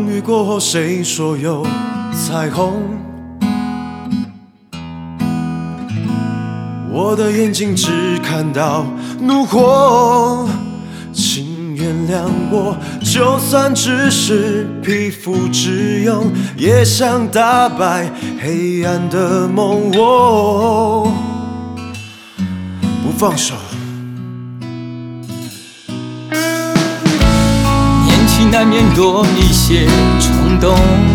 雨过后，谁说有彩虹？我的眼睛只看到怒火，请原谅我，就算只是匹夫之勇，也想打败黑暗的梦。我不放手。 年轻难免多一些冲动，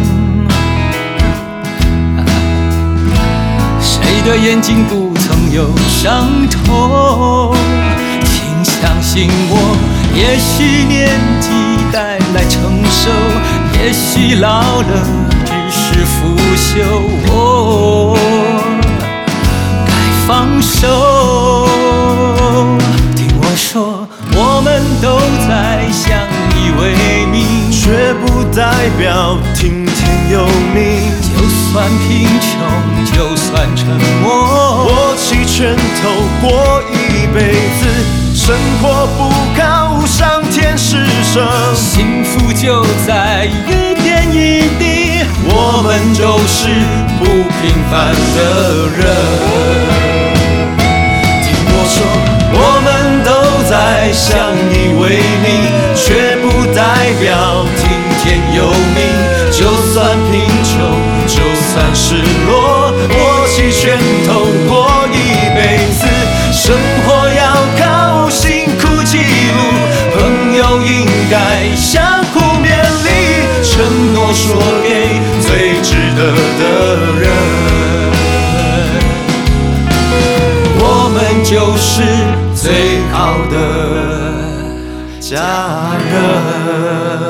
谁的眼睛不曾有伤痛？请相信我，也许年纪带来成熟，也许老了只是腐朽。哦，该放手。听我说，我们都在相依为命， 却不代表听天由命。 就算贫穷，就算沉默， 握起拳头过一辈子，生活不高，上天施舍， 幸福就在一点一滴。 我们就是不平凡的人。听我说，我们都在相依为命，却不代表听天由命。就算贫穷，就算失落，握起拳头过一辈子，生活要靠辛苦记录，朋友应该相互勉励，承诺说给最值得的人。我们就是最好的家人。